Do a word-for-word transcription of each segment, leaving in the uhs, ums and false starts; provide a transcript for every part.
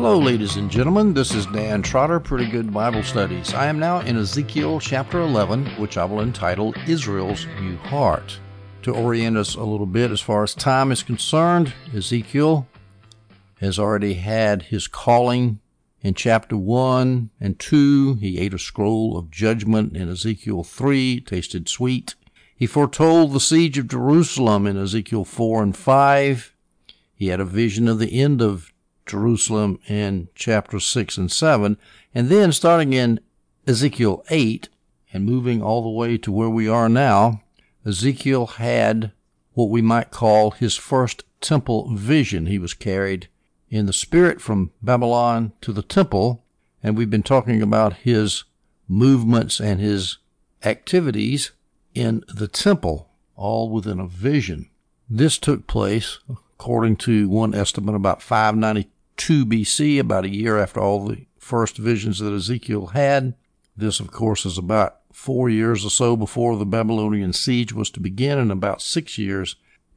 Hello, ladies and gentlemen. This is Dan Trotter, Pretty Good Bible Studies. I am now in Ezekiel chapter eleven, which I will entitle Israel's New Heart. To orient us a little bit as far as time is concerned, Ezekiel has already had his calling in chapter one and two. He ate a scroll of judgment in Ezekiel three, tasted sweet. He foretold the siege of Jerusalem in Ezekiel four and five. He had a vision of the end of Jerusalem in chapter six and seven. And then starting in Ezekiel eight and moving all the way to where we are now, Ezekiel had what we might call his first temple vision. He was carried in the spirit from Babylon to the temple, and we've been talking about his movements and his activities in the temple, all within a vision. This took place, according to one estimate, about five ninety-two B C, about a year after all the first visions that Ezekiel had. This, of course, is about four years or so before the Babylonian siege was to begin, and about six years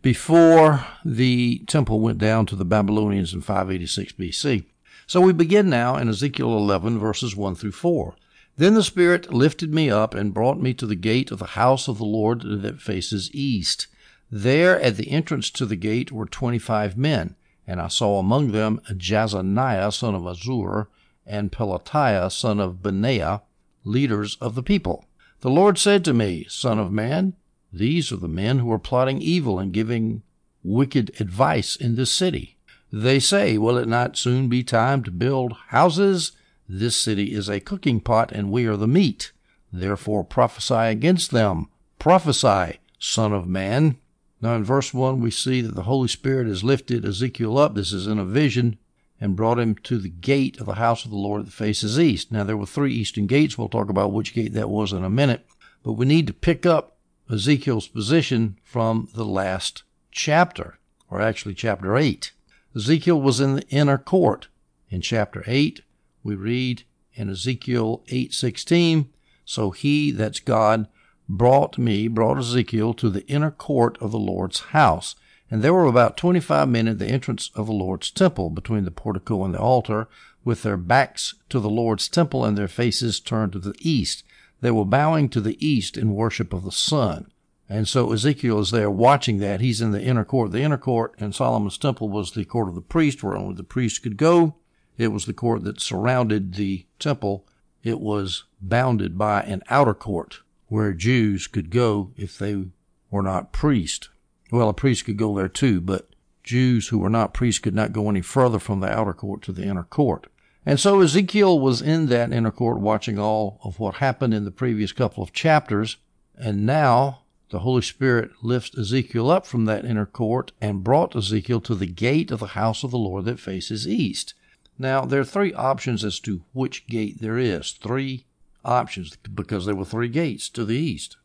before the temple went down to the Babylonians in five eighty-six B C. So we begin now in Ezekiel eleven, verses one through four. Then the Spirit lifted me up and brought me to the gate of the house of the Lord that faces east. There at the entrance to the gate were twenty-five men, and I saw among them Jazaniah son of Azur and Pelatiah son of Benaiah, leaders of the people. The Lord said to me, Son of man, these are the men who are plotting evil and giving wicked advice in this city. They say, will it not soon be time to build houses? This city is a cooking pot, and we are the meat. Therefore prophesy against them. Prophesy, Son of man. Now in verse one we see that the Holy Spirit has lifted Ezekiel up. This is in a vision, and brought him to the gate of the house of the Lord that faces east. Now there were three eastern gates. We'll talk about which gate that was in a minute. But we need to pick up Ezekiel's position from the last chapter, or actually chapter eight. Ezekiel was in the inner court. In chapter eight, we read in Ezekiel eight sixteen, so he, that's God, brought me, brought Ezekiel to the inner court of the Lord's house. And there were about twenty-five men at the entrance of the Lord's temple, between the portico and the altar, with their backs to the Lord's temple and their faces turned to the east. They were bowing to the east in worship of the sun. And so Ezekiel is there watching that. He's in the inner court. The inner court in Solomon's temple was the court of the priest, where only the priest could go. It was the court that surrounded the temple. It was bounded by an outer court where Jews could go if they were not priests. Well, a priest could go there too, but Jews who were not priests could not go any further from the outer court to the inner court. And so Ezekiel was in that inner court watching all of what happened in the previous couple of chapters, and now the Holy Spirit lifts Ezekiel up from that inner court and brought Ezekiel to the gate of the house of the Lord that faces east. Now, there are three options as to which gate there is. Three options, because there were three gates to the east.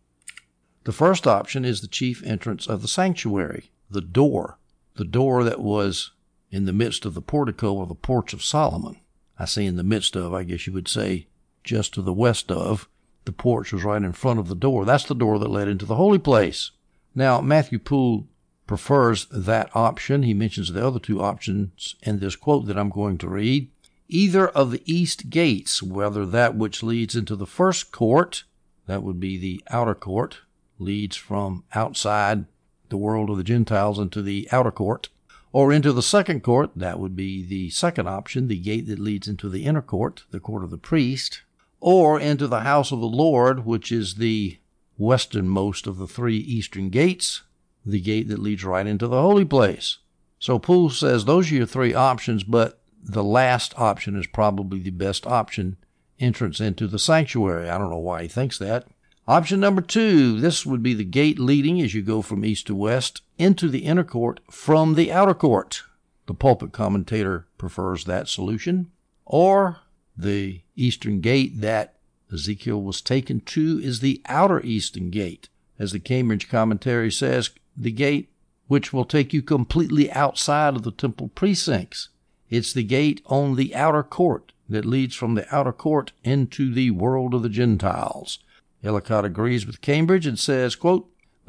The first option is the chief entrance of the sanctuary, the door, the door that was in the midst of the portico or the porch of Solomon. I say in the midst of, I guess you would say just to the west of. The porch was right in front of the door. That's the door that led into the holy place. Now, Matthew Poole prefers that option. He mentions the other two options in this quote that I'm going to read. Either of the east gates, whether that which leads into the first court, that would be the outer court, leads from outside the world of the Gentiles into the outer court, or into the second court, that would be the second option, the gate that leads into the inner court, the court of the priest, or into the house of the Lord, which is the westernmost of the three eastern gates, the gate that leads right into the holy place. So Poole says those are your three options, but the last option is probably the best option, entrance into the sanctuary. I don't know why he thinks that. Option number two, this would be the gate leading, as you go from east to west, into the inner court from the outer court. The pulpit commentator prefers that solution. Or the eastern gate that Ezekiel was taken to is the outer eastern gate. As the Cambridge commentary says, the gate which will take you completely outside of the temple precincts. It's the gate on the outer court that leads from the outer court into the world of the Gentiles. Ellicott agrees with Cambridge and says, quote,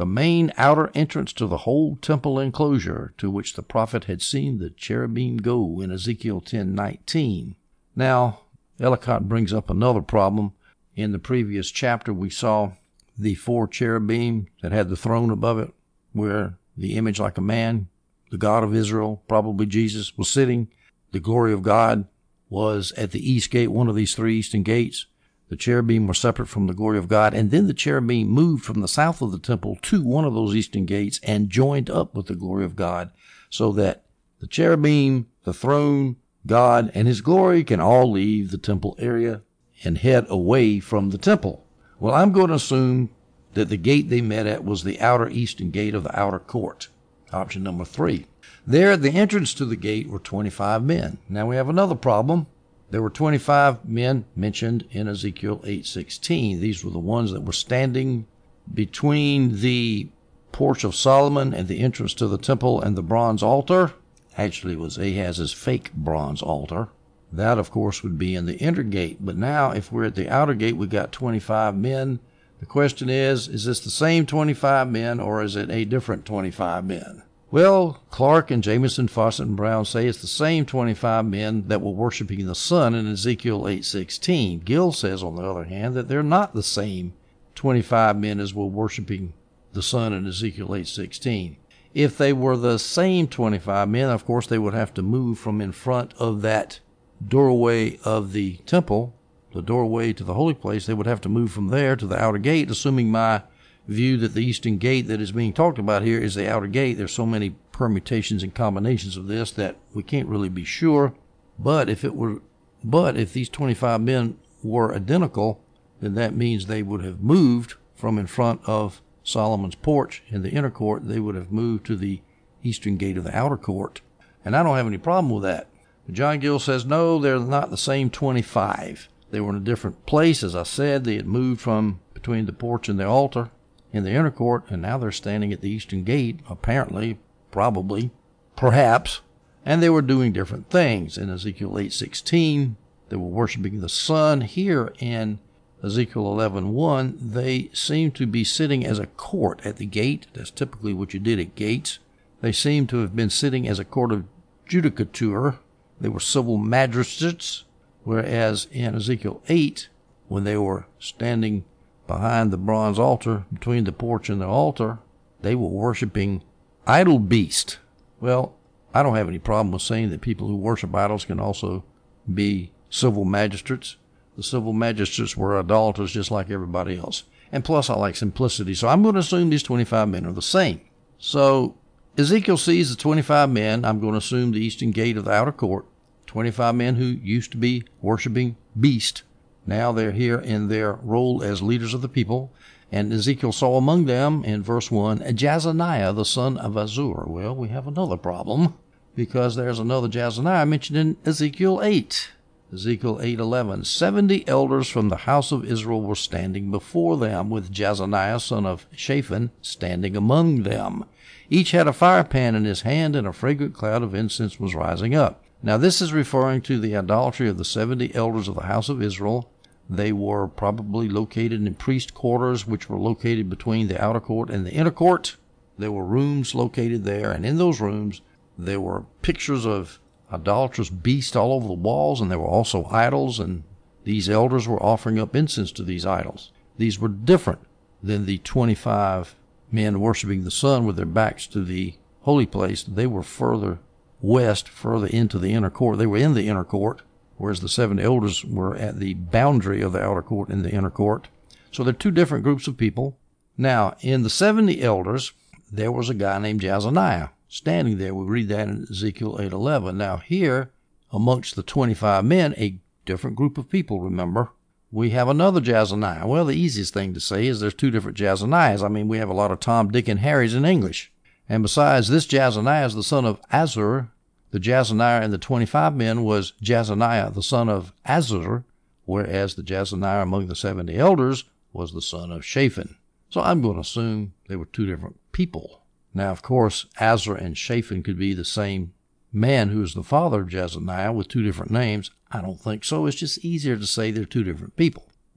the main outer entrance to the whole temple enclosure, to which the prophet had seen the cherubim go in Ezekiel ten nineteen. Now, Ellicott brings up another problem. In the previous chapter, we saw the four cherubim that had the throne above it, where the image like a man, the God of Israel, probably Jesus, was sitting. The glory of God was at the east gate, one of these three eastern gates. The cherubim were separate from the glory of God, and then the cherubim moved from the south of the temple to one of those eastern gates and joined up with the glory of God, so that the cherubim, the throne, God, and his glory can all leave the temple area and head away from the temple. Well, I'm going to assume that the gate they met at was the outer eastern gate of the outer court. Option number three. There at the entrance to the gate were twenty-five men. Now we have another problem. There were twenty-five men mentioned in Ezekiel eight sixteen. These were the ones that were standing between the porch of Solomon and the entrance to the temple and the bronze altar. Actually, it was Ahaz's fake bronze altar. That, of course, would be in the inner gate. But now, if we're at the outer gate, we got twenty-five men. The question is, is this the same twenty-five men, or is it a different twenty-five men? Well, Clark and Jameson, Fawcett, and Brown say it's the same twenty-five men that were worshiping the sun in Ezekiel eight sixteen. Gill says, on the other hand, that they're not the same twenty-five men as were worshiping the sun in Ezekiel eight sixteen. If they were the same twenty-five men, of course, they would have to move from in front of that doorway of the temple, the doorway to the holy place. They would have to move from there to the outer gate, assuming my view that the eastern gate that is being talked about here is the outer gate. There's so many permutations and combinations of this that we can't really be sure. But if it were, but if these twenty-five men were identical, then that means they would have moved from in front of Solomon's porch in the inner court. They would have moved to the eastern gate of the outer court. And I don't have any problem with that. John Gill says, no, they're not the same twenty-five. They were in a different place. As I said, they had moved from between the porch and the altar in the inner court, and now they're standing at the eastern gate, apparently, probably, perhaps, and they were doing different things. In Ezekiel eight sixteen, they were worshiping the sun. Here in Ezekiel eleven one, they seem to be sitting as a court at the gate. That's typically what you did at gates. They seem to have been sitting as a court of judicature. They were civil magistrates, whereas in Ezekiel eight, when they were standing behind the bronze altar, between the porch and the altar, they were worshiping idol beast. Well, I don't have any problem with saying that people who worship idols can also be civil magistrates. The civil magistrates were idolaters just like everybody else. And plus, I like simplicity, so I'm going to assume these twenty-five men are the same. So Ezekiel sees the twenty-five men. I'm going to assume the eastern gate of the outer court. twenty-five men who used to be worshiping beast. Now they're here in their role as leaders of the people. And Ezekiel saw among them, in verse one, Jazaniah, the son of Azur. Well, we have another problem, because there's another Jazaniah mentioned in Ezekiel eight. Ezekiel eight eleven. Seventy elders from the house of Israel were standing before them, with Jazaniah, son of Shaphan, standing among them. Each had a fire pan in his hand, and a fragrant cloud of incense was rising up. Now, this is referring to the idolatry of the seventy elders of the house of Israel. They were probably located in priest quarters, which were located between the outer court and the inner court. There were rooms located there, and in those rooms, there were pictures of idolatrous beasts all over the walls, and there were also idols, and these elders were offering up incense to these idols. These were different than the twenty-five men worshiping the sun with their backs to the holy place. They were further west, further into the inner court. They were in the inner court, whereas the seven elders were at the boundary of the outer court in the inner court. So they're two different groups of people. Now, in the seventy elders, there was a guy named Jazaniah standing there. We read that in Ezekiel eight eleven. Now here, amongst the twenty-five men, a different group of people, remember, we have another Jazaniah. Well, the easiest thing to say is there's two different Jazaniahs. I mean, we have a lot of Tom, Dick, and Harrys in English. And besides, this Jazaniah is the son of Azur. The Jazaniah in the twenty-five men was Jazaniah, the son of Azur, whereas the Jazaniah among the seventy elders was the son of Shaphan. So I'm going to assume they were two different people. Now, of course, Azur and Shaphan could be the same man who is the father of Jazaniah with two different names. I don't think so. It's just easier to say they're two different people.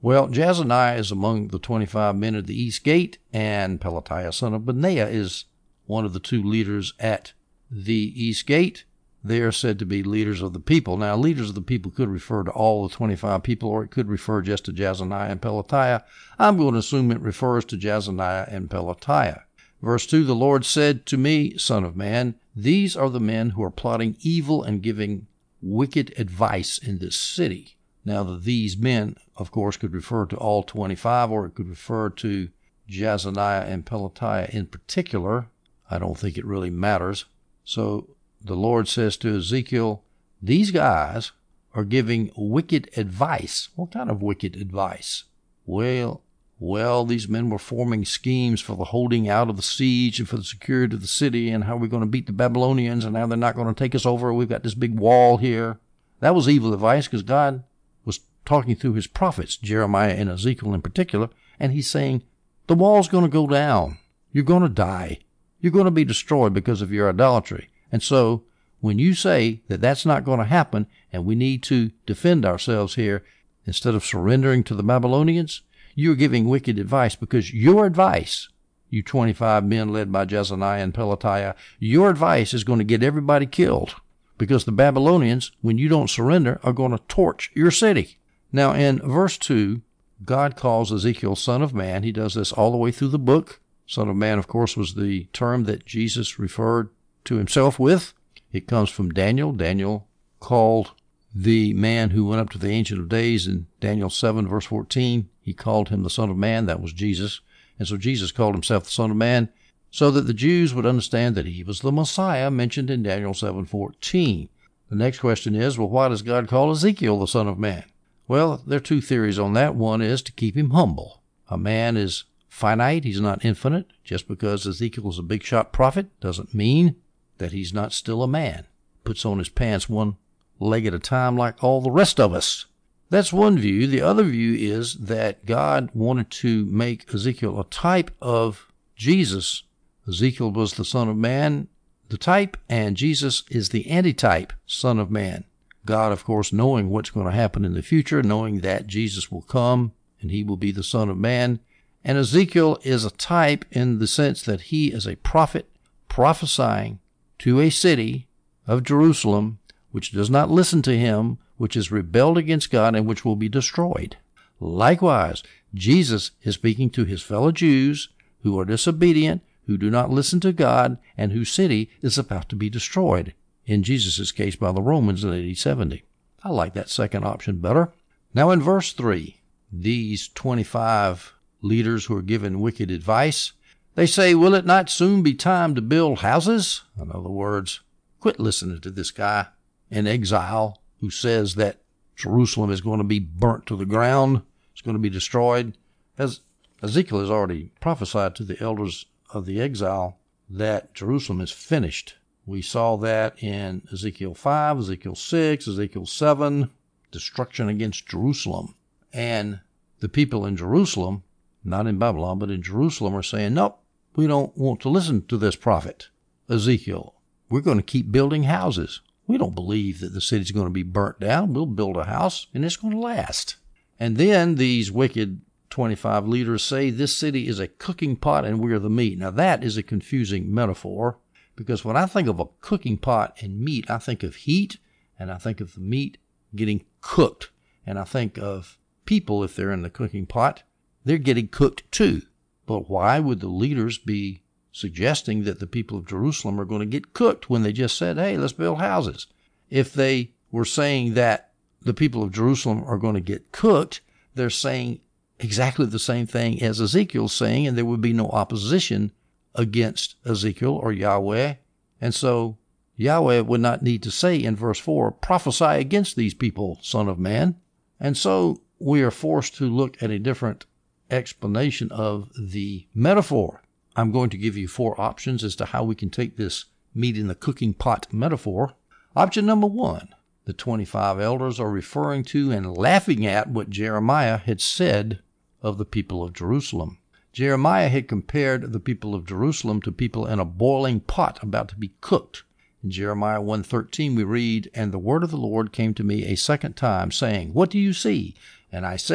Well, Jezaniah is among the twenty-five men at the east gate, and Pelatiah son of Benaiah is one of the two leaders at the east gate. They are said to be leaders of the people. Now, leaders of the people could refer to all the twenty-five people, or it could refer just to Jezaniah and Pelatiah. I'm going to assume it refers to Jezaniah and Pelatiah. Verse two, the Lord said to me, Son of man, these are the men who are plotting evil and giving wicked advice in this city. Now, the these men, of course, could refer to all twenty-five, or it could refer to Jezaniah and Pelatiah in particular. I don't think it really matters. So the Lord says to Ezekiel, these guys are giving wicked advice. What kind of wicked advice? Well, well, these men were forming schemes for the holding out of the siege and for the security of the city and how we're going to beat the Babylonians and how they're not going to take us over. We've got this big wall here. That was evil advice because God was talking through his prophets, Jeremiah and Ezekiel in particular, and he's saying, the wall's going to go down. You're going to die. You're going to be destroyed because of your idolatry. And so when you say that that's not going to happen and we need to defend ourselves here instead of surrendering to the Babylonians, you're giving wicked advice because your advice, you twenty-five men led by Jezaniah and Pelatiah, your advice is going to get everybody killed because the Babylonians, when you don't surrender, are going to torch your city. Now in verse two, God calls Ezekiel son of man. He does this all the way through the book. Son of man, of course, was the term that Jesus referred to himself with. It comes from Daniel. Daniel called the man who went up to the Ancient of Days in Daniel seven, verse fourteen. He called him the Son of Man. That was Jesus. And so Jesus called himself the Son of Man so that the Jews would understand that he was the Messiah mentioned in Daniel seven fourteen. The next question is, well, why does God call Ezekiel the Son of Man? Well, there are two theories on that. One is to keep him humble. A man is finite. He's not infinite. Just because Ezekiel is a big shot prophet doesn't mean that he's not still a man. Puts on his pants one leg at a time like all the rest of us. That's one view. The other view is that God wanted to make Ezekiel a type of Jesus. Ezekiel was the Son of Man, the type, and Jesus is the antitype, Son of Man. God, of course, knowing what's going to happen in the future, knowing that Jesus will come and he will be the Son of Man. And Ezekiel is a type in the sense that he is a prophet prophesying to a city of Jerusalem which does not listen to him, which has rebelled against God, and which will be destroyed. Likewise, Jesus is speaking to his fellow Jews who are disobedient, who do not listen to God, and whose city is about to be destroyed, in Jesus' case by the Romans in A D seventy. I like that second option better. Now in verse three, these twenty-five leaders who are given wicked advice, they say, will it not soon be time to build houses? In other words, quit listening to this guy in exile who says that Jerusalem is going to be burnt to the ground. It's going to be destroyed. As Ezekiel has already prophesied to the elders of the exile that Jerusalem is finished. We saw that in Ezekiel five, Ezekiel six, Ezekiel seven, destruction against Jerusalem. And the people in Jerusalem, not in Babylon, but in Jerusalem, are saying, nope, we don't want to listen to this prophet, Ezekiel. We're going to keep building houses. We don't believe that the city's going to be burnt down. We'll build a house, and it's going to last. And then these wicked twenty-five leaders say this city is a cooking pot and we're the meat. Now, that is a confusing metaphor, because when I think of a cooking pot and meat, I think of heat, and I think of the meat getting cooked. And I think of people, if they're in the cooking pot, they're getting cooked too. But why would the leaders be suggesting that the people of Jerusalem are going to get cooked when they just said, hey, let's build houses? If they were saying that the people of Jerusalem are going to get cooked, they're saying exactly the same thing as Ezekiel's saying, and there would be no opposition against Ezekiel or Yahweh. And so Yahweh would not need to say in verse four, prophesy against these people, Son of Man. And so we are forced to look at a different explanation of the metaphor. I'm going to give you four options as to how we can take this meat in the cooking pot metaphor. Option number one, the twenty-five elders are referring to and laughing at what Jeremiah had said of the people of Jerusalem. Jeremiah had compared the people of Jerusalem to people in a boiling pot about to be cooked. In Jeremiah one thirteen we read, and the word of the Lord came to me a second time, saying, what do you see? And I said,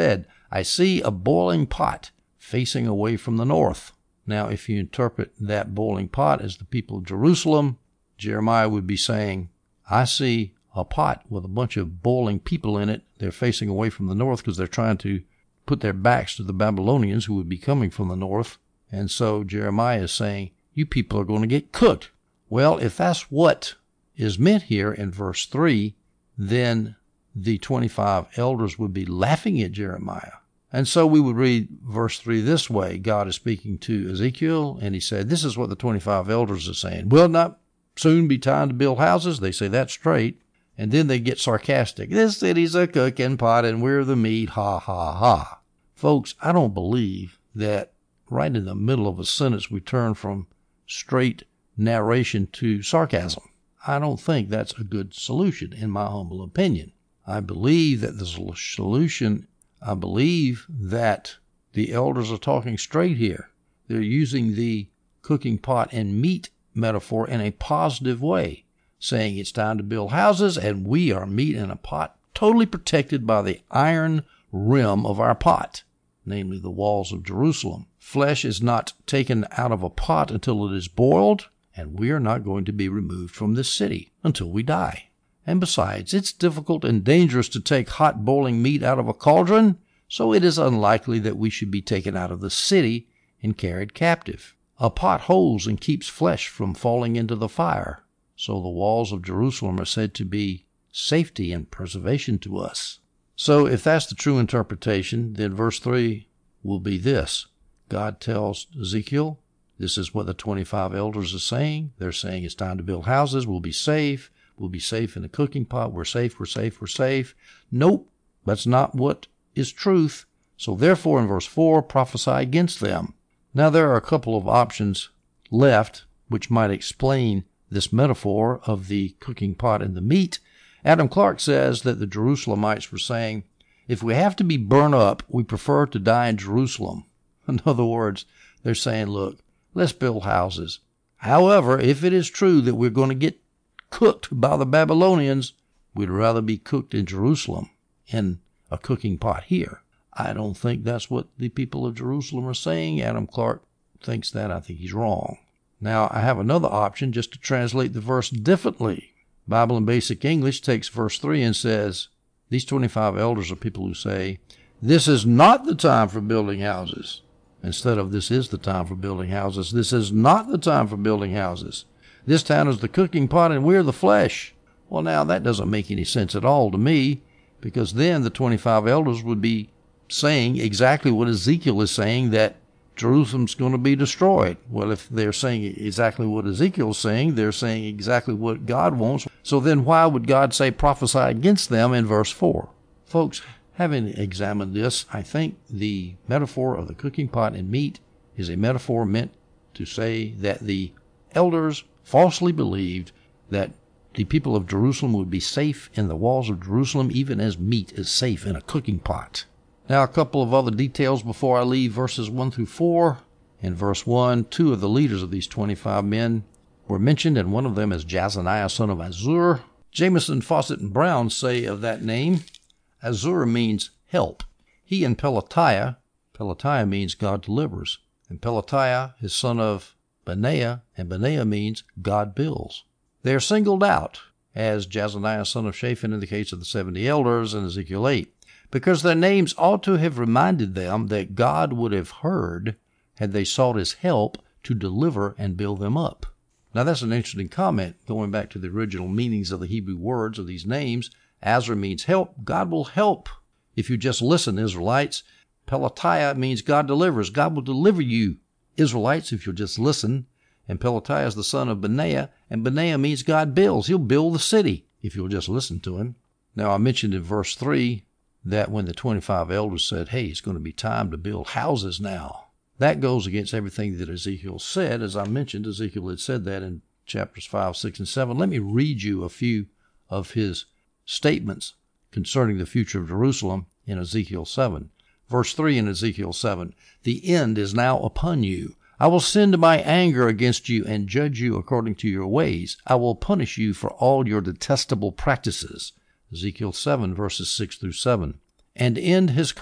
I see a boiling pot facing away from the north. Now, if you interpret that boiling pot as the people of Jerusalem, Jeremiah would be saying, I see a pot with a bunch of boiling people in it. They're facing away from the north because they're trying to put their backs to the Babylonians who would be coming from the north. And so Jeremiah is saying, you people are going to get cooked. Well, if that's what is meant here in verse three, then the twenty-five elders would be laughing at Jeremiah. And so we would read verse three this way. God is speaking to Ezekiel, and he said, this is what the twenty-five elders are saying. Will it not soon be time to build houses? They say that straight. And then they get sarcastic. This city's a cooking pot, and we're the meat. Ha, ha, ha. Folks, I don't believe that right in the middle of a sentence we turn from straight narration to sarcasm. I don't think that's a good solution, in my humble opinion. I believe that the solution, I believe that the elders are talking straight here. They're using the cooking pot and meat metaphor in a positive way, saying it's time to build houses and we are meat in a pot, totally protected by the iron rim of our pot, namely the walls of Jerusalem. Flesh is not taken out of a pot until it is boiled, and we are not going to be removed from this city until we die. And besides, it's difficult and dangerous to take hot boiling meat out of a cauldron, so it is unlikely that we should be taken out of the city and carried captive. A pot holds and keeps flesh from falling into the fire, so the walls of Jerusalem are said to be safety and preservation to us. So if that's the true interpretation, then verse three will be this. God tells Ezekiel, this is what the twenty-five elders are saying. They're saying it's time to build houses. We'll be safe. We'll be safe in the cooking pot. We're safe, we're safe, we're safe. Nope, that's not what is truth. So therefore, in verse four, prophesy against them. Now there are a couple of options left which might explain this metaphor of the cooking pot and the meat. Adam Clarke says that the Jerusalemites were saying, if we have to be burnt up, we prefer to die in Jerusalem. In other words, they're saying, look, let's build houses. However, if it is true that we're going to get cooked by the Babylonians, we'd rather be cooked in Jerusalem in a cooking pot here. I don't think that's what the people of Jerusalem are saying. Adam Clarke thinks that. I think he's wrong. Now, I have another option just to translate the verse differently. Bible in Basic English takes verse three and says, these twenty-five elders are people who say, this is not the time for building houses. Instead of this is the time for building houses, this is not the time for building houses. This town is the cooking pot and we're the flesh. Well, now that doesn't make any sense at all to me, because then the twenty-five elders would be saying exactly what Ezekiel is saying, that Jerusalem's going to be destroyed. Well, if they're saying exactly what Ezekiel's saying, they're saying exactly what God wants. So then why would God say prophesy against them in verse four? Folks, having examined this, I think the metaphor of the cooking pot and meat is a metaphor meant to say that the elders falsely believed that the people of Jerusalem would be safe in the walls of Jerusalem, even as meat is safe in a cooking pot. Now, a couple of other details before I leave verses one through four. In verse one, two of the leaders of these twenty-five men were mentioned, and one of them is Jazaniah, son of Azur. Jameson, Fawcett, and Brown say of that name, Azur means help. He and Pelatiah, Pelatiah means God delivers, and Pelatiah is son of Benaiah, and Benaiah means God builds. They are singled out, as Jazaniah, son of Shaphan, in the case of the seventy elders in Ezekiel eight, because their names ought to have reminded them that God would have heard had they sought his help to deliver and build them up. Now that's an interesting comment, going back to the original meanings of the Hebrew words of these names. Azur means help. God will help if you just listen, Israelites. Pelatiah means God delivers. God will deliver you, Israelites, if you'll just listen. And Pelatiah is the son of Benaiah, and Benaiah means God builds. He'll build the city if you'll just listen to him. Now I mentioned in verse three that when the twenty-five elders said, hey, it's going to be time to build houses now, that goes against everything that Ezekiel said. As I mentioned, Ezekiel had said that in chapters five, six, and seven. Let me read you a few of his statements concerning the future of Jerusalem in Ezekiel seven. Verse three in Ezekiel seven, the end is now upon you. I will send my anger against you and judge you according to your ways. I will punish you for all your detestable practices. Ezekiel seven, verses six through seven. And end has come.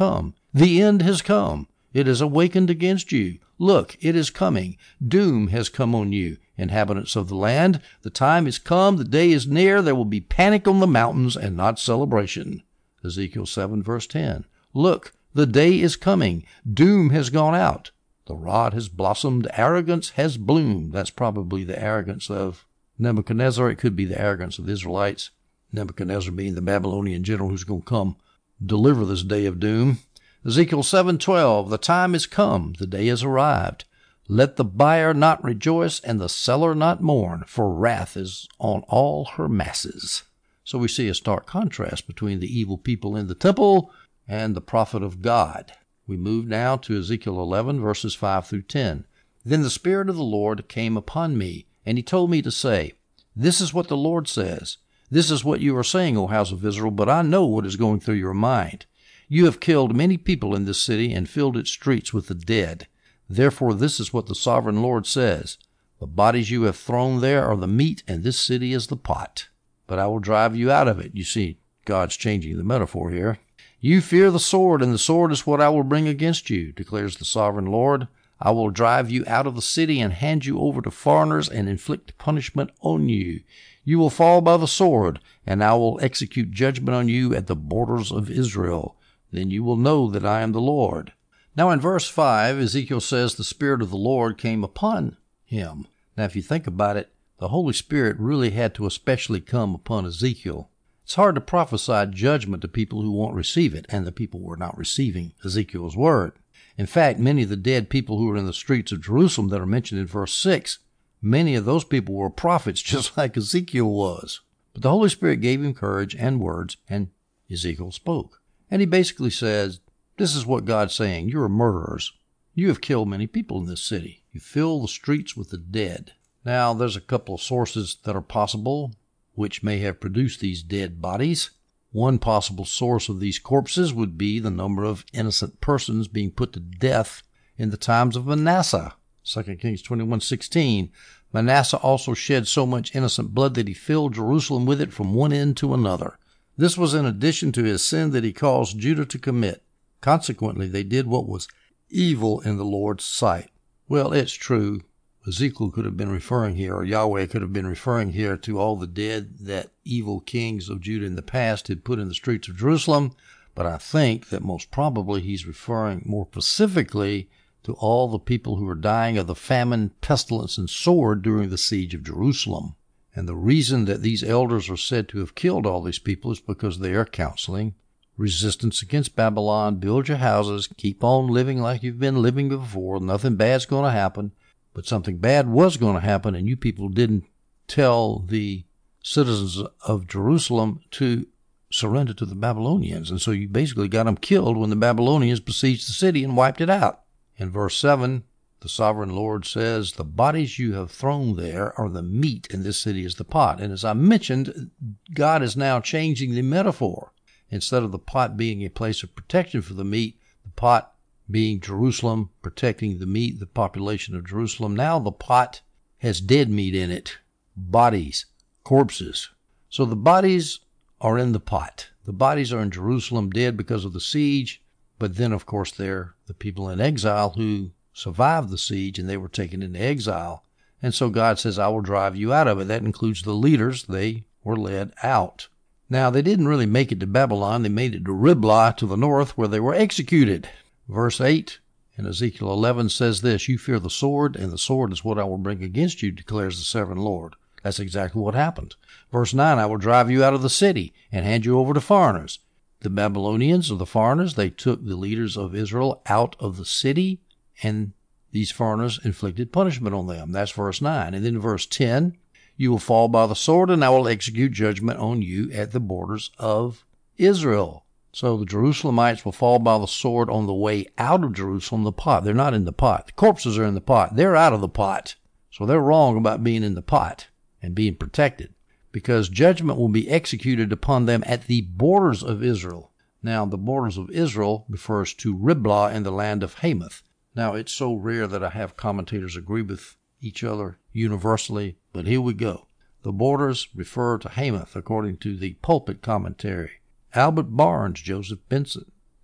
The end has come. It has awakened against you. Look, it is coming. Doom has come on you, inhabitants of the land. The time is come. The day is near. There will be panic on the mountains and not celebration. Ezekiel seven, verse ten. Look, the day is coming. Doom has gone out. The rod has blossomed. Arrogance has bloomed. That's probably the arrogance of Nebuchadnezzar. It could be the arrogance of the Israelites. Nebuchadnezzar being the Babylonian general who's going to come deliver this day of doom. Ezekiel seven twelve, the time is come, the day is arrived. Let the buyer not rejoice and the seller not mourn, for wrath is on all her masses. So we see a stark contrast between the evil people in the temple and the prophet of God. We move now to Ezekiel eleven, verses five through ten. Then the Spirit of the Lord came upon me, and he told me to say, This is what the Lord says. This is what you are saying, O house of Israel, but I know what is going through your mind. You have killed many people in this city and filled its streets with the dead. Therefore this is what the sovereign Lord says. The bodies you have thrown there are the meat, and this city is the pot. But I will drive you out of it. You see, God's changing the metaphor here. You fear the sword, and the sword is what I will bring against you, declares the sovereign Lord. I will drive you out of the city and hand you over to foreigners and inflict punishment on you. You will fall by the sword, and I will execute judgment on you at the borders of Israel. Then you will know that I am the Lord. Now in verse five, Ezekiel says the Spirit of the Lord came upon him. Now if you think about it, the Holy Spirit really had to especially come upon Ezekiel. It's hard to prophesy judgment to people who won't receive it, and the people were not receiving Ezekiel's word. In fact, many of the dead people who were in the streets of Jerusalem that are mentioned in verse six, many of those people were prophets just like Ezekiel was. But the Holy Spirit gave him courage and words, and Ezekiel spoke. And he basically says, this is what God's saying. You are murderers. You have killed many people in this city. You fill the streets with the dead. Now, there's a couple of sources that are possible which may have produced these dead bodies. One possible source of these corpses would be the number of innocent persons being put to death in the times of Manasseh. Second Kings twenty-one sixteen. Manasseh also shed so much innocent blood that he filled Jerusalem with it from one end to another. This was in addition to his sin that he caused Judah to commit. Consequently, they did what was evil in the Lord's sight. Well, it's true. Ezekiel could have been referring here, or Yahweh could have been referring here to all the dead that evil kings of Judah in the past had put in the streets of Jerusalem. But I think that most probably he's referring more specifically to all the people who were dying of the famine, pestilence, and sword during the siege of Jerusalem. And the reason that these elders are said to have killed all these people is because they are counseling resistance against Babylon. Build your houses. Keep on living like you've been living before. Nothing bad's going to happen. But something bad was going to happen, and you people didn't tell the citizens of Jerusalem to surrender to the Babylonians. And so you basically got them killed when the Babylonians besieged the city and wiped it out. In verse seven, the sovereign Lord says, the bodies you have thrown there are the meat, and this city is the pot. And as I mentioned, God is now changing the metaphor. Instead of the pot being a place of protection for the meat, the pot being Jerusalem, protecting the meat, the population of Jerusalem. Now the pot has dead meat in it, bodies, corpses. So the bodies are in the pot. The bodies are in Jerusalem dead because of the siege, but then, of course, they're the people in exile who survived the siege, and they were taken into exile. And so God says, I will drive you out of it. That includes the leaders. They were led out. Now, they didn't really make it to Babylon. They made it to Riblah to the north, where they were executed. Verse eight in Ezekiel eleven says this, you fear the sword, and the sword is what I will bring against you, declares the sovereign Lord. That's exactly what happened. Verse nine, I will drive you out of the city and hand you over to foreigners. The Babylonians, or the foreigners, they took the leaders of Israel out of the city, and these foreigners inflicted punishment on them. That's verse nine. And then verse ten, you will fall by the sword, and I will execute judgment on you at the borders of Israel. So the Jerusalemites will fall by the sword on the way out of Jerusalem, the pot. They're not in the pot. The corpses are in the pot. They're out of the pot. So they're wrong about being in the pot and being protected, because judgment will be executed upon them at the borders of Israel. Now, the borders of Israel refers to Riblah in the land of Hamath. Now, it's so rare that I have commentators agree with each other universally, but here we go. The borders refer to Hamath, according to the Pulpit commentary. Albert Barnes, Joseph Benson,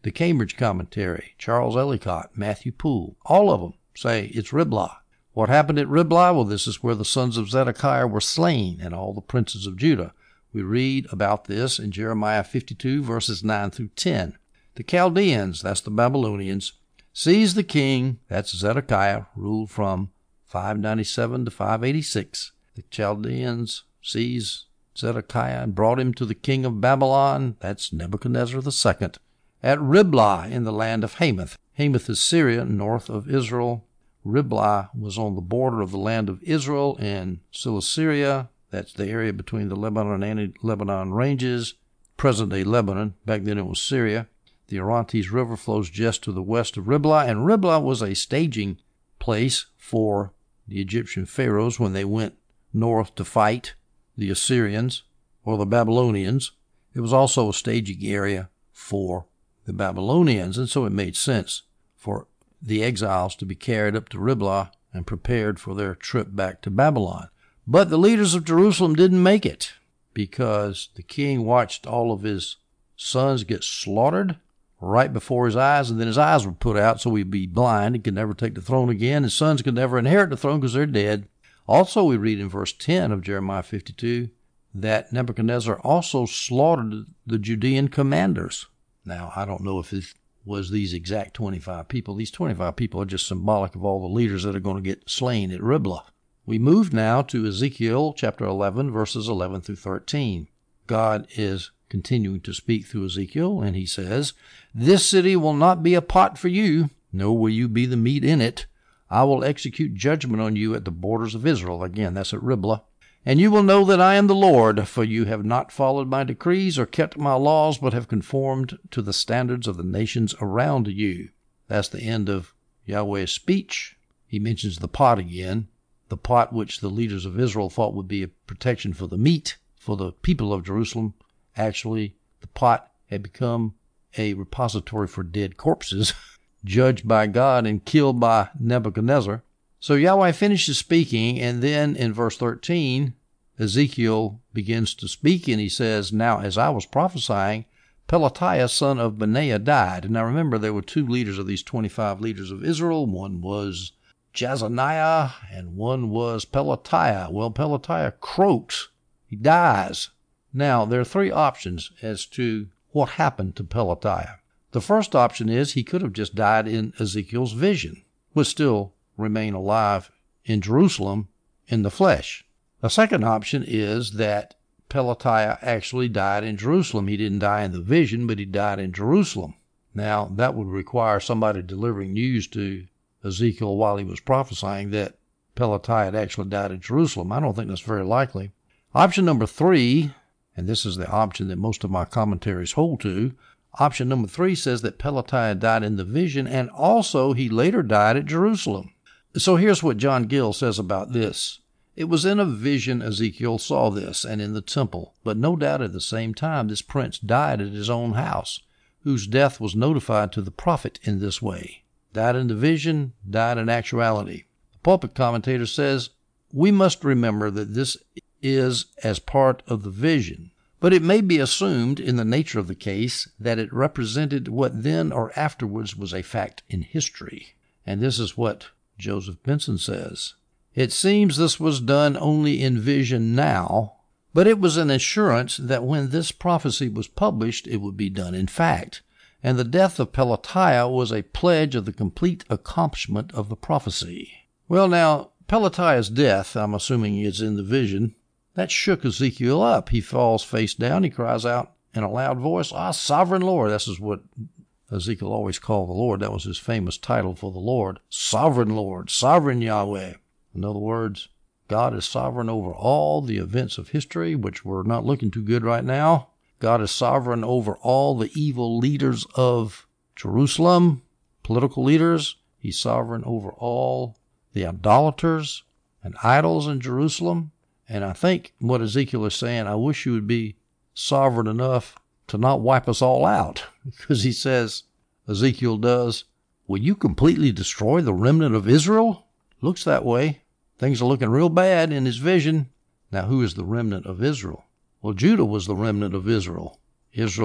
The Cambridge Commentary, Charles Ellicott, Matthew Poole, all of them say it's Riblah. What happened at Riblah? Well, this is where the sons of Zedekiah were slain and all the princes of Judah. We read about this in Jeremiah fifty-two, verses nine through ten. The Chaldeans, that's the Babylonians, seized the king, that's Zedekiah, ruled from five ninety-seven to five eighty-six. The Chaldeans seized Zedekiah and brought him to the king of Babylon, that's Nebuchadnezzar the Second, at Riblah in the land of Hamath. Hamath is Syria, north of Israel. Riblah was on the border of the land of Israel and Cilicia. That's the area between the Lebanon and anti-Lebanon ranges, present-day Lebanon. Back then it was Syria. The Orontes River flows just to the west of Riblah, and Riblah was a staging place for the Egyptian pharaohs when they went north to fight the Assyrians or the Babylonians. It was also a staging area for the Babylonians, and so it made sense for the exiles to be carried up to Riblah and prepared for their trip back to Babylon. But the leaders of Jerusalem didn't make it because the king watched all of his sons get slaughtered right before his eyes, and then his eyes were put out so he'd be blind and could never take the throne again. His sons could never inherit the throne because they're dead. Also, we read in verse ten of Jeremiah fifty-two that Nebuchadnezzar also slaughtered the Judean commanders. Now, I don't know if it was these exact twenty-five people. These twenty-five people are just symbolic of all the leaders that are going to get slain at Riblah. We move now to Ezekiel chapter eleven, verses eleven through thirteen. God is continuing to speak through Ezekiel, and he says, "This city will not be a pot for you, nor will you be the meat in it. I will execute judgment on you at the borders of Israel." Again, that's at Riblah. "And you will know that I am the Lord, for you have not followed my decrees or kept my laws, but have conformed to the standards of the nations around you." That's the end of Yahweh's speech. He mentions the pot again, the pot which the leaders of Israel thought would be a protection for the meat, for the people of Jerusalem. Actually, the pot had become a repository for dead corpses, judged by God and killed by Nebuchadnezzar. So Yahweh finishes speaking, and then in verse thirteen, Ezekiel begins to speak, and he says, "Now as I was prophesying, Pelatiah, son of Benaiah, died." Now remember, there were two leaders of these twenty-five leaders of Israel. One was Jazaniah, and one was Pelatiah. Well, Pelatiah croaks. He dies. Now, there are three options as to what happened to Pelatiah. The first option is he could have just died in Ezekiel's vision, but still remain alive in Jerusalem in the flesh. The second option is that Pelatiah actually died in Jerusalem. He didn't die in the vision, but he died in Jerusalem. Now, that would require somebody delivering news to Ezekiel while he was prophesying that Pelatiah had actually died in Jerusalem. I don't think that's very likely. Option number three, and this is the option that most of my commentaries hold to, option number three says that Pelatiah died in the vision, and also he later died at Jerusalem. So here's what John Gill says about this. "It was in a vision Ezekiel saw this, and in the temple, but no doubt at the same time this prince died at his own house, whose death was notified to the prophet in this way. Died in the vision, died in actuality." The pulpit commentator says, "We must remember that this is as part of the vision, but it may be assumed in the nature of the case that it represented what then or afterwards was a fact in history." And this is what Joseph Benson says. "It seems this was done only in vision now, but it was an assurance that when this prophecy was published, it would be done in fact. And the death of Pelatiah was a pledge of the complete accomplishment of the prophecy." Well, now, Pelatiah's death, I'm assuming is in the vision, that shook Ezekiel up. He falls face down. He cries out in a loud voice, "Ah, sovereign Lord." This is what Ezekiel always called the Lord. That was his famous title for the Lord. Sovereign Lord, sovereign Yahweh. In other words, God is sovereign over all the events of history, which we're not looking too good right now. God is sovereign over all the evil leaders of Jerusalem, political leaders. He's sovereign over all the idolaters and idols in Jerusalem. And I think what Ezekiel is saying, I wish you would be sovereign enough to not wipe us all out. Because he says, Ezekiel does, "Will you completely destroy the remnant of Israel?" Looks that way. Things are looking real bad in his vision. Now, who is the remnant of Israel? Well, Judah was the remnant of Israel. Israel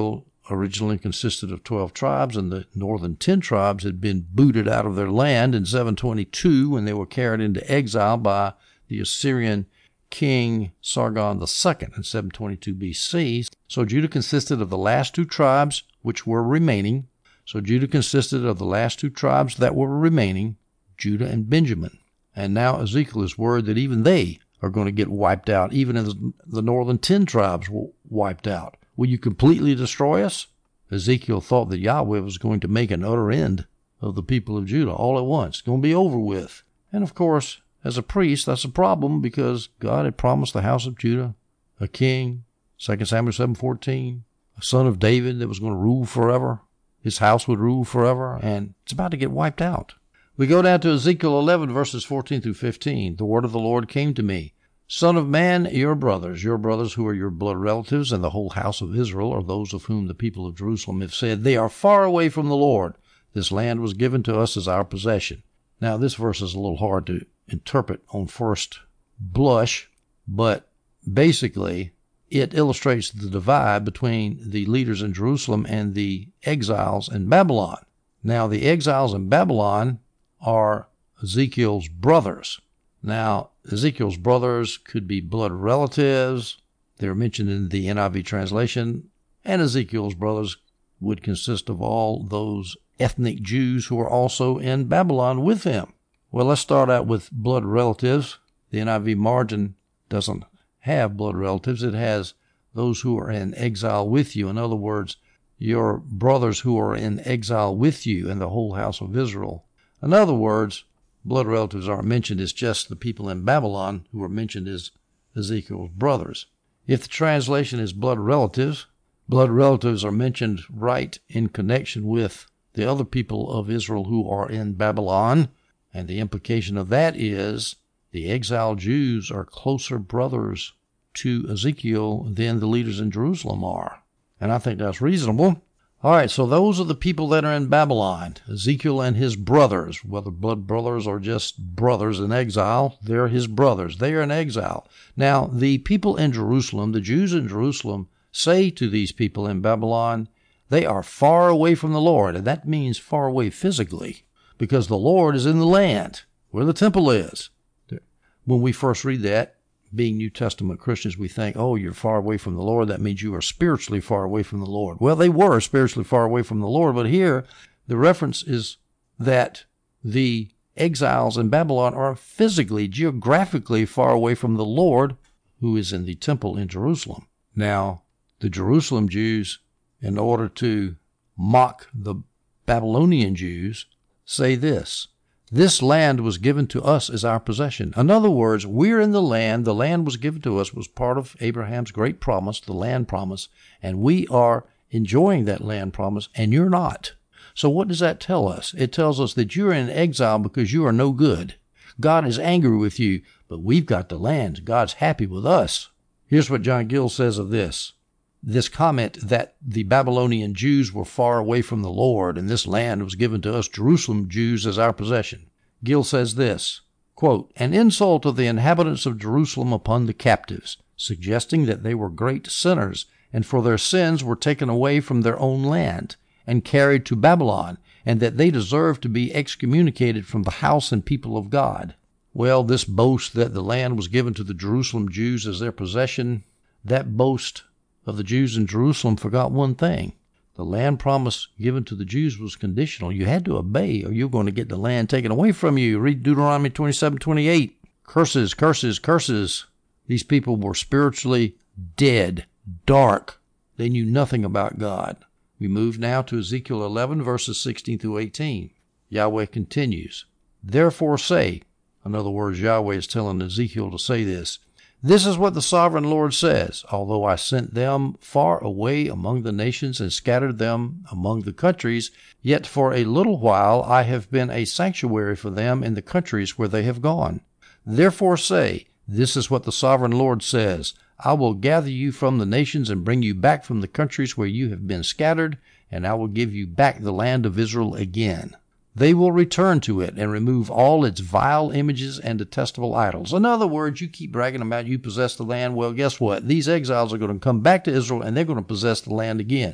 originally consisted of twelve tribes, and the northern ten tribes had been booted out of their land in seven twenty-two when they were carried into exile by the Assyrian king Sargon the Second in seven twenty-two B C. So Judah consisted of the last two tribes which were remaining. So Judah consisted of the last two tribes that were remaining, Judah and Benjamin. And now Ezekiel is worried that even they are going to get wiped out, even as the northern ten tribes were wiped out. Will you completely destroy us? Ezekiel thought that Yahweh was going to make an utter end of the people of Judah all at once. It's going to be over with. And of course, as a priest, that's a problem because God had promised the house of Judah a king, Second Samuel seven fourteen, a son of David that was going to rule forever. His house would rule forever, and it's about to get wiped out. We go down to Ezekiel eleven, verses fourteen through fifteen. The word of the Lord came to me. Son of man, your brothers, your brothers who are your blood relatives, and the whole house of Israel, are those of whom the people of Jerusalem have said, they are far away from the Lord. This land was given to us as our possession. Now, this verse is a little hard to interpret on first blush, but basically it illustrates the divide between the leaders in Jerusalem and the exiles in Babylon. Now, the exiles in Babylon are Ezekiel's brothers. Now, Ezekiel's brothers could be blood relatives. They're mentioned in the N I V translation. And Ezekiel's brothers would consist of all those ethnic Jews who are also in Babylon with him. Well, let's start out with blood relatives. The N I V margin doesn't have blood relatives. It has those who are in exile with you. In other words, your brothers who are in exile with you and the whole house of Israel. In other words, blood relatives aren't mentioned. It's just the people in Babylon who are mentioned as Ezekiel's brothers. If the translation is blood relatives, blood relatives are mentioned right in connection with the other people of Israel who are in Babylon. And the implication of that is the exiled Jews are closer brothers to Ezekiel than the leaders in Jerusalem are. And I think that's reasonable. All right, so those are the people that are in Babylon. Ezekiel and his brothers, whether blood brothers or just brothers in exile, they're his brothers. They are in exile. Now, the people in Jerusalem, the Jews in Jerusalem, say to these people in Babylon, they are far away from the Lord, and that means far away physically, because the Lord is in the land, where the temple is. When we first read that, being New Testament Christians, we think, oh, you're far away from the Lord. That means you are spiritually far away from the Lord. Well, they were spiritually far away from the Lord, but here the reference is that the exiles in Babylon are physically, geographically far away from the Lord, who is in the temple in Jerusalem. Now, the Jerusalem Jews, in order to mock the Babylonian Jews, say this: this land was given to us as our possession. In other words, we're in the land. The land was given to us, was part of Abraham's great promise, the land promise, and we are enjoying that land promise, and you're not. So what does that tell us? It tells us that you're in exile because you are no good. God is angry with you, but we've got the land. God's happy with us. Here's what John Gill says of this. This comment that the Babylonian Jews were far away from the Lord and this land was given to us Jerusalem Jews as our possession. Gill says this, quote, an insult of the inhabitants of Jerusalem upon the captives, suggesting that they were great sinners and for their sins were taken away from their own land and carried to Babylon, and that they deserved to be excommunicated from the house and people of God. Well, this boast that the land was given to the Jerusalem Jews as their possession, that boast of the Jews in Jerusalem forgot one thing. The land promise given to the Jews was conditional. You had to obey or you're going to get the land taken away from you. Read Deuteronomy twenty-seven twenty-eight. Curses, curses, curses. These people were spiritually dead, dark. They knew nothing about God. We move now to Ezekiel eleven, verses sixteen through eighteen. Yahweh continues, therefore say, in other words, Yahweh is telling Ezekiel to say this, this is what the sovereign Lord says, although I sent them far away among the nations and scattered them among the countries, yet for a little while I have been a sanctuary for them in the countries where they have gone. Therefore say, this is what the sovereign Lord says, I will gather you from the nations and bring you back from the countries where you have been scattered, and I will give you back the land of Israel again. They will return to it and remove all its vile images and detestable idols. In other words, you keep bragging about you possess the land. Well, guess what? These exiles are going to come back to Israel and they're going to possess the land again.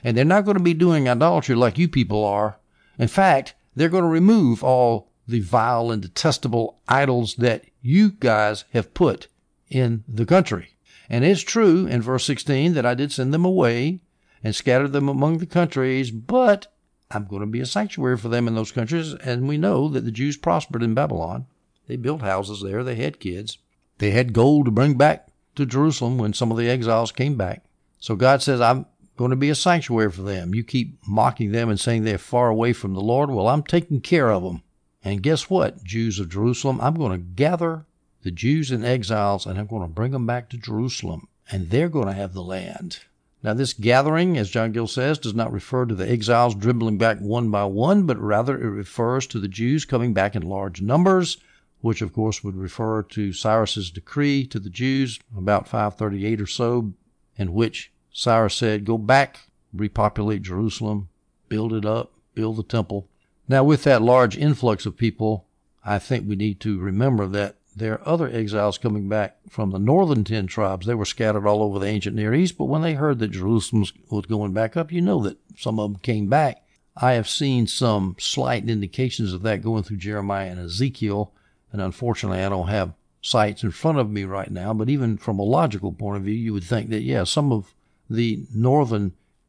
And they're not going to be doing idolatry like you people are. In fact, they're going to remove all the vile and detestable idols that you guys have put in the country. And it's true in verse sixteen that I did send them away and scattered them among the countries, but I'm going to be a sanctuary for them in those countries. And we know that the Jews prospered in Babylon. They built houses there. They had kids. They had gold to bring back to Jerusalem when some of the exiles came back. So God says, I'm going to be a sanctuary for them. You keep mocking them and saying they're far away from the Lord. Well, I'm taking care of them. And guess what, Jews of Jerusalem? I'm going to gather the Jews and exiles, and I'm going to bring them back to Jerusalem, and they're going to have the land. Now, this gathering, as John Gill says, does not refer to the exiles dribbling back one by one, but rather it refers to the Jews coming back in large numbers, which, of course, would refer to Cyrus's decree to the Jews about five thirty-eight or so, in which Cyrus said, go back, repopulate Jerusalem, build it up, build the temple. Now, with that large influx of people, I think we need to remember that there are other exiles coming back from the northern ten tribes. They were scattered all over the ancient Near East, but when they heard that Jerusalem was going back up, you know that some of them came back. I have seen some slight indications of that going through Jeremiah and Ezekiel, and unfortunately I don't have sites in front of me right now, but even from a logical point of view, you would think that, yeah, some of the northern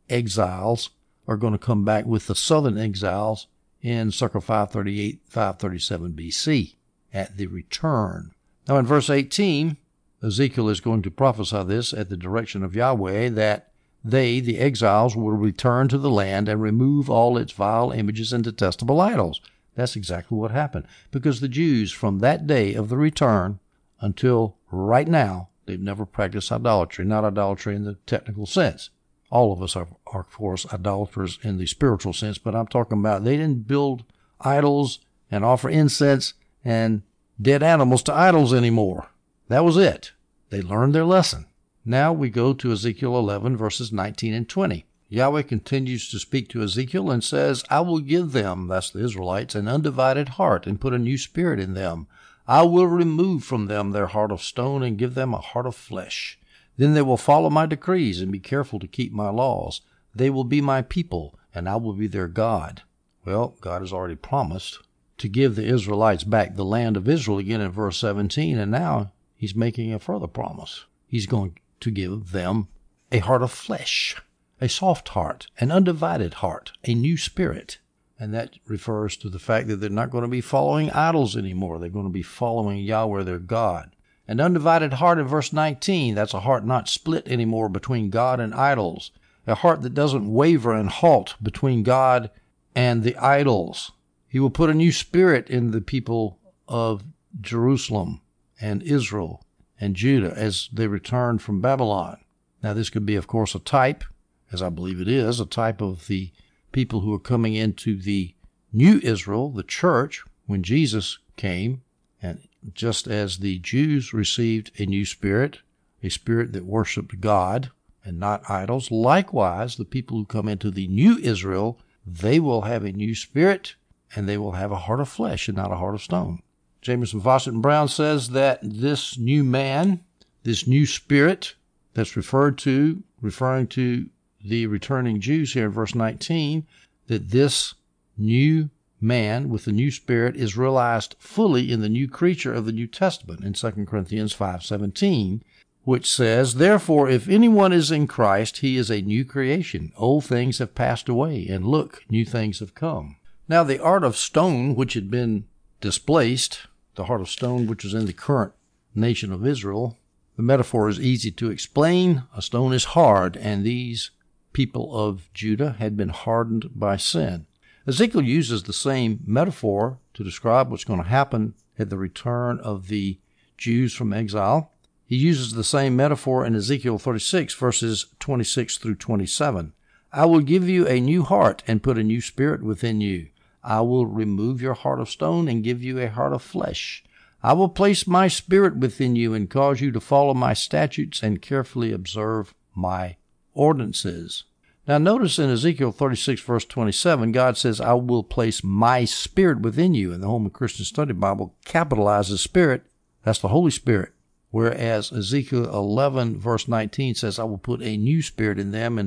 exiles are going to come back with the southern exiles in circa five thirty-eight, five thirty-seven B C at the return. Now in verse eighteen, Ezekiel is going to prophesy this at the direction of Yahweh, that they, the exiles, will return to the land and remove all its vile images and detestable idols. That's exactly what happened, because the Jews from that day of the return until right now, they've never practiced idolatry, not idolatry in the technical sense. All of us are, are, of course, idolaters in the spiritual sense, but I'm talking about they didn't build idols and offer incense and dead animals to idols anymore. That was it. They learned their lesson. Now we go to Ezekiel eleven, verses nineteen and twenty. Yahweh continues to speak to Ezekiel and says, I will give them, that's the Israelites, an undivided heart and put a new spirit in them. I will remove from them their heart of stone and give them a heart of flesh. Then they will follow my decrees and be careful to keep my laws. They will be my people, and I will be their God. Well, God has already promised to give the Israelites back the land of Israel again in verse seventeen, and now he's making a further promise. He's going to give them a heart of flesh, a soft heart, an undivided heart, a new spirit. And that refers to the fact that they're not going to be following idols anymore. They're going to be following Yahweh, their God. An undivided heart in verse nineteen, that's a heart not split anymore between God and idols. A heart that doesn't waver and halt between God and the idols. He will put a new spirit in the people of Jerusalem and Israel and Judah as they return from Babylon. Now this could be, of course, a type, as I believe it is, a type of the people who are coming into the new Israel, the church, when Jesus came. And just as the Jews received a new spirit, a spirit that worshiped God and not idols, likewise, the people who come into the new Israel, they will have a new spirit, and they will have a heart of flesh and not a heart of stone. Jameson, Fawcett, and Brown says that this new man, this new spirit that's referred to, referring to the returning Jews here in verse nineteen, that this new man with the new spirit is realized fully in the new creature of the New Testament in Second Corinthians five seventeen, which says, Therefore, if anyone is in Christ, he is a new creation. Old things have passed away, and look, new things have come. Now, the art of stone, which had been displaced, the heart of stone, which was in the current nation of Israel, the metaphor is easy to explain. A stone is hard, and these people of Judah had been hardened by sin. Ezekiel uses the same metaphor to describe what's going to happen at the return of the Jews from exile. He uses the same metaphor in Ezekiel thirty-six, verses twenty-six through twenty-seven. I will give you a new heart and put a new spirit within you. I will remove your heart of stone and give you a heart of flesh. I will place my spirit within you and cause you to follow my statutes and carefully observe my ordinances. Now notice in Ezekiel thirty-six, verse twenty-seven, God says, I will place my spirit within you. And the Holman Christian Study Bible capitalizes spirit. That's the Holy Spirit. Whereas Ezekiel eleven, verse nineteen says, I will put a new spirit in them and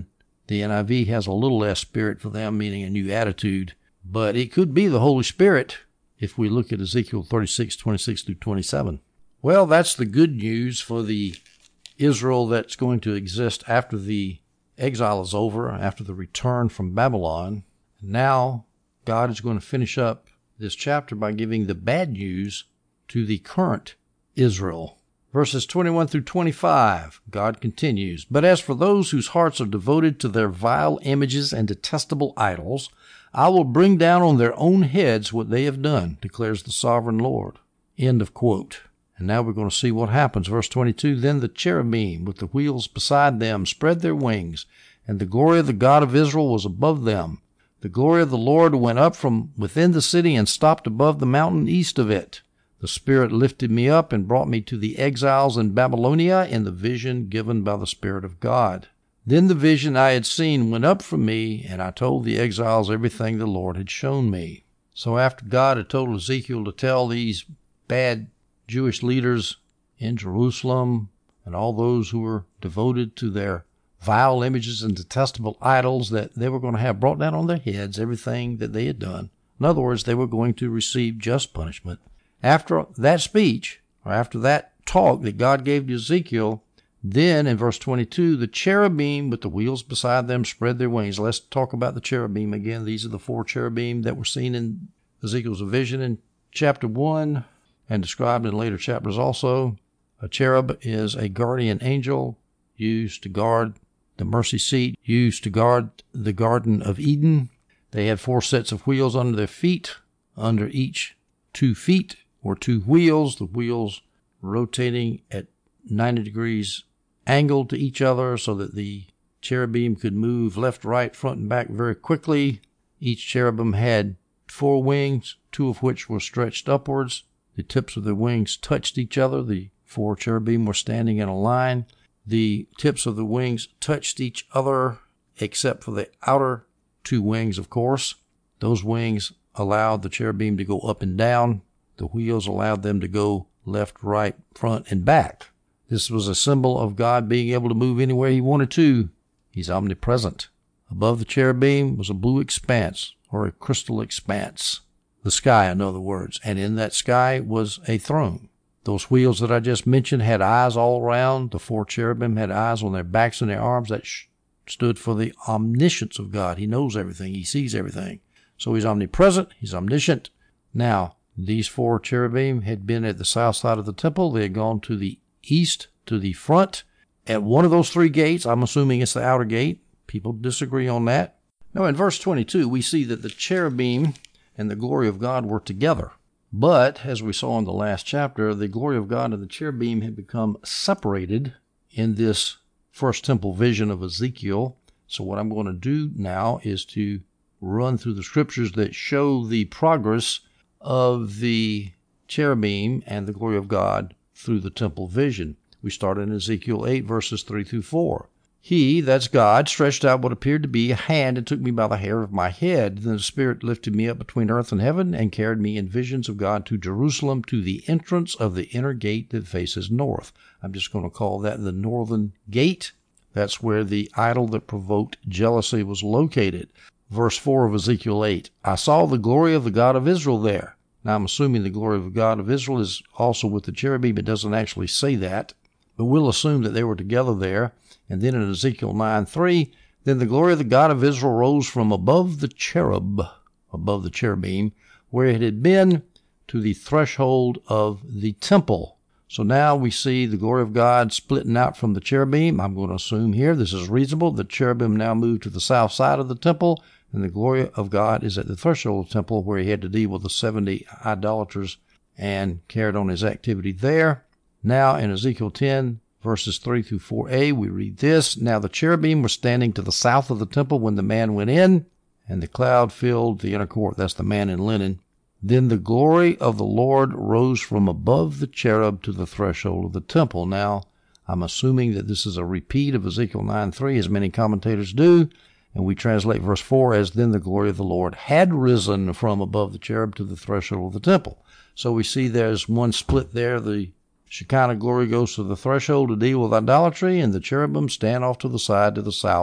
The N I V has a little less spirit for them, meaning a new attitude. But it could be the Holy Spirit if we look at Ezekiel thirty-six, twenty-six through twenty-seven. Well, that's the good news for the Israel that's going to exist after the exile is over, after the return from Babylon. Now, God is going to finish up this chapter by giving the bad news to the current Israel. Verses twenty-one through twenty-five, God continues, "But as for those whose hearts are devoted to their vile images and detestable idols, I will bring down on their own heads what they have done, declares the sovereign Lord." End of quote. And now we're going to see what happens. Verse twenty-two, "Then the cherubim with the wheels beside them spread their wings, and the glory of the God of Israel was above them. The glory of the Lord went up from within the city and stopped above the mountain east of it. The Spirit lifted me up and brought me to the exiles in Babylonia in the vision given by the Spirit of God. Then the vision I had seen went up from me, and I told the exiles everything the Lord had shown me." So after God had told Ezekiel to tell these bad Jewish leaders in Jerusalem and all those who were devoted to their vile images and detestable idols that they were going to have brought down on their heads everything that they had done. In other words, they were going to receive just punishment. After that speech, or after that talk that God gave to Ezekiel, then in verse twenty-two, "The cherubim with the wheels beside them spread their wings." Let's talk about the cherubim again. These are the four cherubim that were seen in Ezekiel's vision in chapter one and described in later chapters also. A cherub is a guardian angel used to guard the mercy seat, used to guard the Garden of Eden. They had four sets of wheels under their feet. Under each two feet were two wheels, the wheels rotating at ninety degrees angle to each other so that the cherubim could move left, right, front, and back very quickly. Each cherubim had four wings, two of which were stretched upwards. The tips of their wings touched each other. The four cherubim were standing in a line. The tips of the wings touched each other, except for the outer two wings, of course. Those wings allowed the cherubim to go up and down. The wheels allowed them to go left, right, front, and back. This was a symbol of God being able to move anywhere he wanted to. He's omnipresent. Above the cherubim was a blue expanse, or a crystal expanse. The sky, in other words. And in that sky was a throne. Those wheels that I just mentioned had eyes all around. The four cherubim had eyes on their backs and their arms. That sh- stood for the omniscience of God. He knows everything. He sees everything. So he's omnipresent. He's omniscient. Now, these four cherubim had been at the south side of the temple. They had gone to the east, to the front. At one of those three gates, I'm assuming it's the outer gate. People disagree on that. Now, in verse twenty-two, we see that the cherubim and the glory of God were together. But, as we saw in the last chapter, the glory of God and the cherubim had become separated in this first temple vision of Ezekiel. So what I'm going to do now is to run through the scriptures that show the progress of the cherubim and the glory of God through the temple vision. We start in Ezekiel eight, verses three through four. "He," that's God, "stretched out what appeared to be a hand and took me by the hair of my head. Then the Spirit lifted me up between earth and heaven and carried me in visions of God to Jerusalem, to the entrance of the inner gate that faces north." I'm just going to call that the northern gate. That's where the idol that provoked jealousy was located. Verse four of Ezekiel eight, "I saw the glory of the God of Israel there." Now, I'm assuming the glory of the God of Israel is also with the cherubim. It doesn't actually say that, but we'll assume that they were together there. And then in Ezekiel nine three, "Then the glory of the God of Israel rose from above the cherub," above the cherubim, "where it had been, to the threshold of the temple." So now we see the glory of God splitting out from the cherubim. I'm going to assume here, this is reasonable, the cherubim now moved to the south side of the temple, and the glory of God is at the threshold of the temple where he had to deal with the seventy idolaters and carried on his activity there. Now in Ezekiel ten, verses three through four a, we read this, "Now the cherubim were standing to the south of the temple when the man went in, and the cloud filled the inner court." That's the man in linen. "Then the glory of the Lord rose from above the cherub to the threshold of the temple." Now, I'm assuming that this is a repeat of Ezekiel nine three, as many commentators do, and we translate verse four as, "Then the glory of the Lord had risen from above the cherub to the threshold of the temple." So we see there's one split there. The Shekinah glory goes to the threshold to deal with idolatry, and the cherubim stand off to the side to the south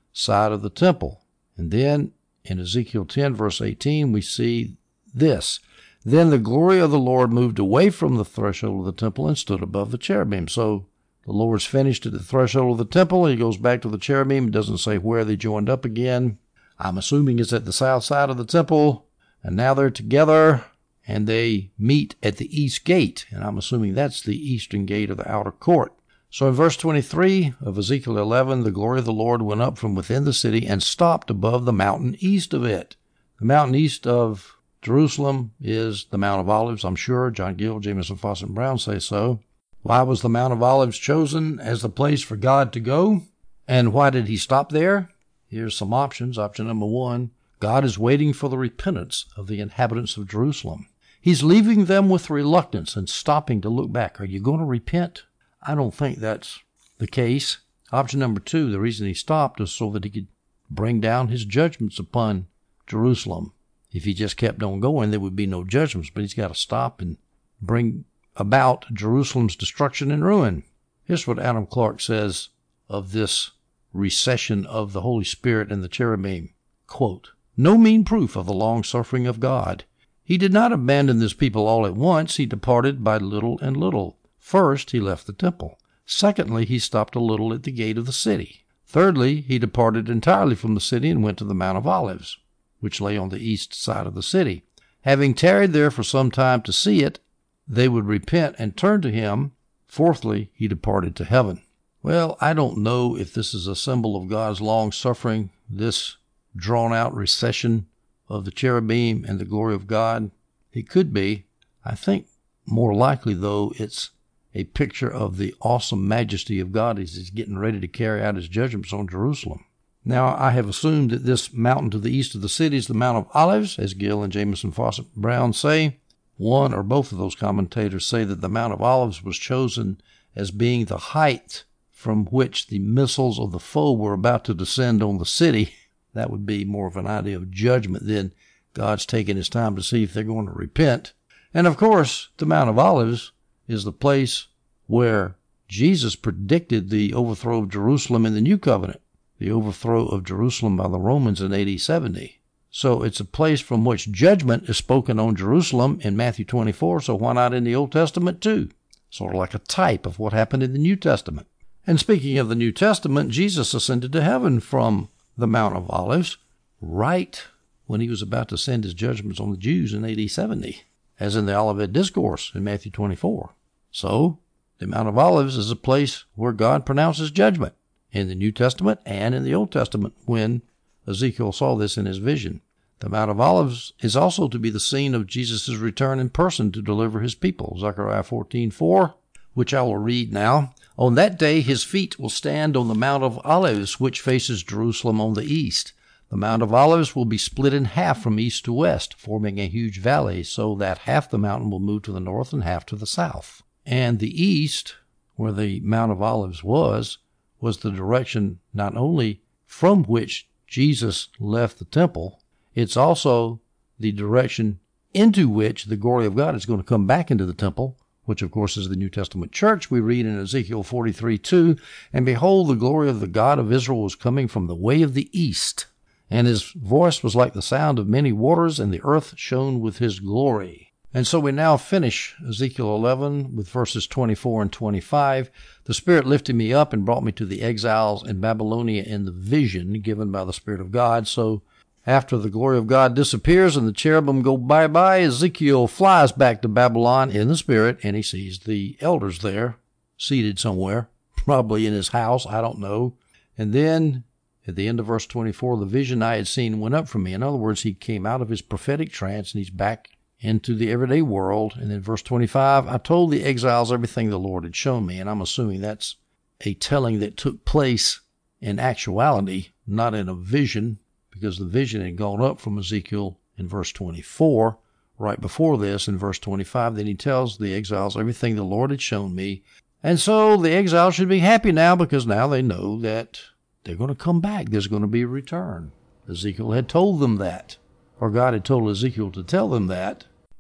side of the temple. And then in Ezekiel ten, verse eighteen, we see this. Then the glory of the Lord moved away from the threshold of the temple and stood above the cherubim. So the Lord's finished at the threshold of the temple. He goes back to the cherubim. It doesn't say where they joined up again. I'm assuming it's at the south side of the temple. And now they're together, and they meet at the east gate. And I'm assuming that's the eastern gate of the outer court. So in verse twenty-three of Ezekiel eleven, the glory of the Lord went up from within the city and stopped above the mountain east of it. The mountain east of Jerusalem is the Mount of Olives, I'm sure. John Gill, Jamieson, Fausset, and Brown say so. Why was the Mount of Olives chosen as the place for God to go? And why did he stop there? Here's some options. Option number one, God is waiting for the repentance of the inhabitants of Jerusalem. He's leaving them with reluctance and stopping to look back. Are you going to repent? I don't think that's the case. Option number two, the reason he stopped is so that he could bring down his judgments upon Jerusalem. If he just kept on going, there would be no judgments, but he's got to stop and bring about Jerusalem's destruction and ruin. Here's what Adam Clarke says of this recession of the Holy Spirit and the cherubim. Quote, no mean proof of the long-suffering of God. He did not abandon this people all at once. He departed by little and little. First, he left the temple. Secondly, he stopped a little at the gate of the city. Thirdly, he departed entirely from the city and went to the Mount of Olives, which lay on the east side of the city. Having tarried there for some time to see it, they would repent and turn to him. Fourthly, he departed to heaven. Well, I don't know if this is a symbol of God's long-suffering, this drawn-out recession of the cherubim and the glory of God. It could be. I think more likely, though, it's a picture of the awesome majesty of God as he's getting ready to carry out his judgments on Jerusalem. Now, I have assumed that this mountain to the east of the city is the Mount of Olives, as Gill and Jamieson, Fausset, Brown say. One or both of those commentators say that the Mount of Olives was chosen as being the height from which the missiles of the foe were about to descend on the city. That would be more of an idea of judgment than God's taking his time to see if they're going to repent. And of course, the Mount of Olives is the place where Jesus predicted the overthrow of Jerusalem in the New Covenant, the overthrow of Jerusalem by the Romans in A D seventy. So it's a place from which judgment is spoken on Jerusalem in Matthew twenty-four, so why not in the Old Testament too? Sort of like a type of what happened in the New Testament. And speaking of the New Testament, Jesus ascended to heaven from the Mount of Olives right when he was about to send his judgments on the Jews in A D seventy, as in the Olivet Discourse in Matthew twenty-four. So, the Mount of Olives is a place where God pronounces judgment in the New Testament and in the Old Testament when Ezekiel saw this in his vision. The Mount of Olives is also to be the scene of Jesus' return in person to deliver his people. Zechariah fourteen four, which I will read now. On that day his feet will stand on the Mount of Olives, which faces Jerusalem on the east. The Mount of Olives will be split in half from east to west, forming a huge valley, so that half the mountain will move to the north and half to the south. And the east, where the Mount of Olives was, was the direction not only from which Jesus left the temple, it's also the direction into which the glory of God is going to come back into the temple, which of course is the New Testament church. We read in Ezekiel forty-three two, and behold, the glory of the God of Israel was coming from the way of the east, and his voice was like the sound of many waters, and the earth shone with his glory. And so we now finish Ezekiel eleven with verses twenty-four and twenty-five. The Spirit lifted me up and brought me to the exiles in Babylonia in the vision given by the Spirit of God. So after the glory of God disappears and the cherubim go bye-bye, Ezekiel flies back to Babylon in the Spirit, and he sees the elders there, seated somewhere, probably in his house, I don't know. And then at the end of verse twenty-four, the vision I had seen went up from me. In other words, he came out of his prophetic trance, and he's back into the everyday world. And then verse twenty-five, I told the exiles everything the Lord had shown me. And I'm assuming that's a telling that took place in actuality, not in a vision, because the vision had gone up from Ezekiel in verse twenty-four. Right before this, in verse twenty-five, then he tells the exiles everything the Lord had shown me. And so the exiles should be happy now, because now they know that they're going to come back. There's going to be a return. Ezekiel had told them that, or God had told Ezekiel to tell them that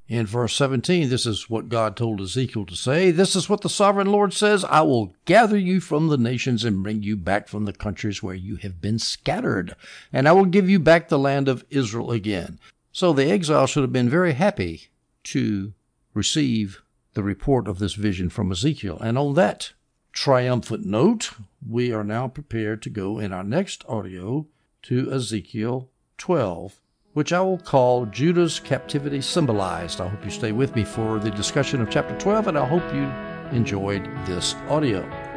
In verse seventeen, this is what God told Ezekiel to say. This is what the sovereign Lord says. I will gather you from the nations and bring you back from the countries where you have been scattered, and I will give you back the land of Israel again. So the exiles should have been very happy to receive the report of this vision from Ezekiel. And on that triumphant note, we are now prepared to go in our next audio to Ezekiel twelve, which I will call Judah's Captivity Symbolized. I hope you stay with me for the discussion of chapter twelve, and I hope you enjoyed this audio.